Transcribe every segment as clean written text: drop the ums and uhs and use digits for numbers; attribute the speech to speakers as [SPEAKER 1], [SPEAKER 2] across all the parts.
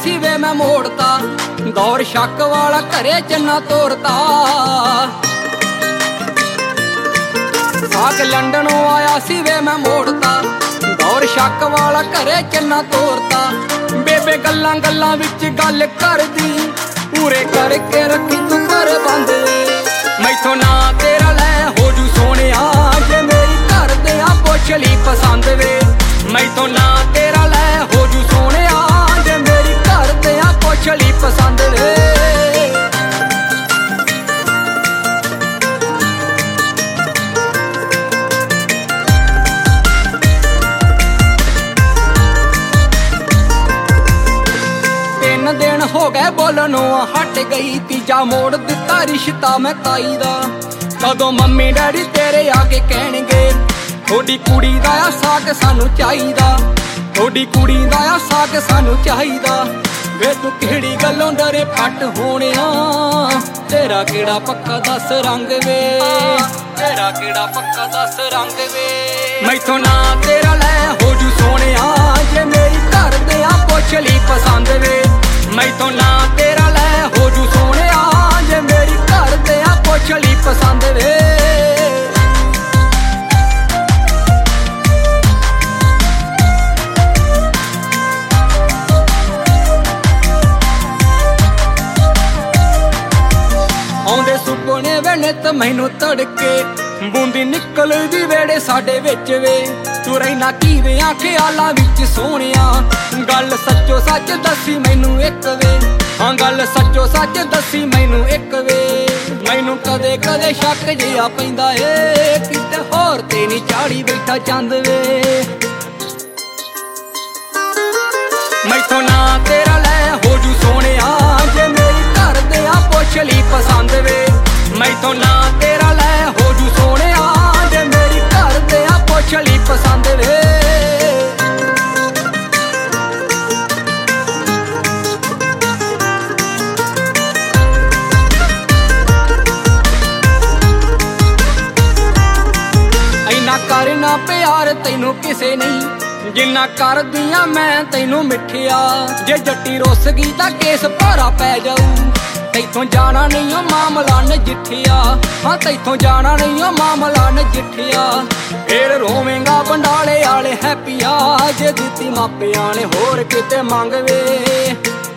[SPEAKER 1] ਸੀ ਵੇ ਮੈਂ ਮੋੜਤਾ, ਦੌਰ ਸ਼ੱਕ ਵਾਲਾ ਘਰੇ ਚੰਨਾ ਤੋਰਤਾ। ਸਾਕ ਲੰਡਨੋਂ ਆਇਆ ਸੀ ਵੇ ਮੈਂ ਮੋੜਤਾ, ਦੌਰ ਸ਼ੱਕ ਵਾਲਾ ਘਰੇ ਚੰਨਾ ਤੋਰਤਾ। ਬੇਬੇ ਗੱਲਾਂ ਗੱਲਾਂ ਵਿੱਚ ਗੱਲ ਕਰਦੀ, ਪੂਰੇ ਕਰਕੇ ਰੱਖੀ ਤੂੰ ਘਰ ਬੰਦ ਵੇ। ਮੈਥੋਂ ਨਾ ਤੇਰਾ ਲੈ ਹੋ ਜੂ ਸੋਹਣਿਆ, ਜੇ ਮੇਰੀ ਘਰ ਦੇ ਆ ਪੁੱਛ ਲਈ ਪਸੰਦ ਵੇ। ਮੈਥੋਂ ਨਾ ਤੇਰਾ ਲੈ ਹੋ ਜੂ ਸੋਹਣਿਆ, ਜੇ ਮੇਰੀ ਘਰ ਦੇ ਆ ਪੁੱਛ ਲਈ ਪਸੰਦ ਵੇ। ਦਿਨ ਹੋ ਗਏ ਬੋਲਣੋਂ ਹਟ ਗਈ, ਤੀਜਾ ਮੋੜ ਦਿੱਤਾ ਰਿਸ਼ਤਾ ਮੈਂ ਤਾਈ ਦਾ। ਕਦੋਂ ਮੰਮੀ ਡੈਡੀ ਤੇਰੇ ਆ ਕੇ ਕਹਿਣਗੇ, ਥੋਡੀ ਕੁੜੀ ਦਾ ਆ ਸਾਕ ਸਾਨੂੰ ਚਾਹੀਦਾ, ਥੋਡੀ ਕੁੜੀ ਦਾ ਆ ਸਾਕ ਸਾਨੂੰ ਚਾਹੀਦਾ। ਵੇ ਤੂੰ ਕਿਹੜੀ ਗੱਲੋਂ ਡਰੇ ਫੱਟ ਹੋਣਿਆ, ਤੇਰਾ ਕਿਹੜਾ ਪੱਕਾ ਦੱਸ ਰੰਗ ਵੇ, ਤੇਰਾ ਕਿਹੜਾ ਪੱਕਾ ਦੱਸ ਰੰਗ ਵੇ। ਮੈਥੋਂ ਨਾ ਤੇਰਾ ਲੈ ਹੋ ਜੂ ਸੋਹਣਿਆ, ਜੇ ਮੇਰੀ ਘਰ ਦੇ ਆ ਪੁੱਛ ਲਈ ਪਸੰਦ ਵੇ। ਮੈਥੋਂ ਨਾ ਤੇਰਾ ਲੈ ਹੋ ਜੂ ਸੋਹਣਿਆ, ਜੇ ਮੇਰੀ ਘਰ ਦੇ ਆ ਪੁੱਛ ਲਈ ਪਸੰਦ ਵੇ। ਆਉਂਦੇ ਸੁਪਨੇ ਵੇ ਨਿੱਤ ਮੈਨੂੰ ਤੜਕੇ, ਬੂੰਦੀ ਨਿਕਲਦੀ ਵੇੜੇ ਸਾਡੇ ਵਿੱਚ ਵੇ। ਤੂੰ ਰਹਿਣਾ ਕਿਵੇਂ ਖਿਆਲਾਂ ਵਿੱਚ ਸੋਹਣਿਆ, ਗੱਲ ਸੱਚੋ ਸੱਚ ਦੱਸੀ ਮੈਨੂੰ ਇੱਕ ਵੇ। ਹਾਂ ਗੱਲ ਸੱਚੋ ਸੱਚ ਦੱਸੀ ਮੈਨੂੰ ਇੱਕ ਵੇ। ਮੈਨੂੰ ਕਦੇ ਕਦੇ ਸ਼ੱਕ ਜਿਹਾ ਪੈਂਦਾ ਏ, ਕਿਤੇ ਹੋਰ ਤੇ ਨਹੀਂ ਚਾੜੀ ਬੈਠਾ ਚੰਦ ਵੇ। ਮੈਥੋਂ ਨਾ ਤੇਰਾ ਲੈ ਹੋ ਜੂ ਸੋਹਣਿਆ, ਜੇ ਮੇਰੀ ਘਰ ਦੇ ਆ ਪੁੱਛ ਲਈ ਪਸੰਦ ਵੇ। ਮੈਥੋਂ ਨਾ ਤੇਰਾ ਲੈ ਹੋ ਜੂ ਸੋਹਣਿਆ, ਜੇ ਮੇਰੀ ਘਰ ਦੇ ਆ ਪੁੱਛ ਲਈ ਪਸੰਦ ਵੇ। ਇੰਨਾ ਕਰਨਾ ਪਿਆਰ ਤੈਨੂੰ ਕਿਸੇ ਨਹੀਂ, ਜਿੰਨਾ ਕਰਦੀਆਂ ਮੈਂ ਤੈਨੂੰ ਮਿੱਠਿਆ। ਜੇ ਜੱਟੀ ਰੁੱਸ ਗਈ ਤਾਂ ਕੇਸ ਭਾਰਾ ਪੈ ਜਾਊ, ਤੈਥੋਂ ਜਾਣਾ ਨਹੀਂ ਓ ਮਾਮਲਾ ਨਜਿੱਠਿਆ। ਹਾਂ ਤੈਥੋਂ ਜਾਣਾ ਨਹੀਂ ਓ ਮਾਮਲਾ ਨਜਿੱਠਿਆ। ਫੇਰ ਰੋਵੇਂਗਾ ਬੰਡਾਲੇ ਵਾਲੇ ਹੈਪੀਆ, ਜੇ ਦਿੱਤੀ ਮਾਪਿਆਂ ਨੇ ਹੋਰ ਕਿਤੇ ਮੰਗ ਵੇ।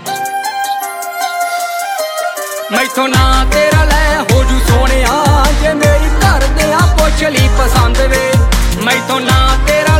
[SPEAKER 1] ਮੈਥੋਂ ਨਾ ਤੇਰਾ ਲੈ ਹੋ ਜੂ ਸੋਹਣਿਆ, ਜੇ ਮੇਰੀ ਘਰ ਦੇ ਆ ਪੁੱਛ ਲਈ ਪਸੰਦ ਵੇ। ਮੈਥੋਂ ਨਾ ਤੇਰਾ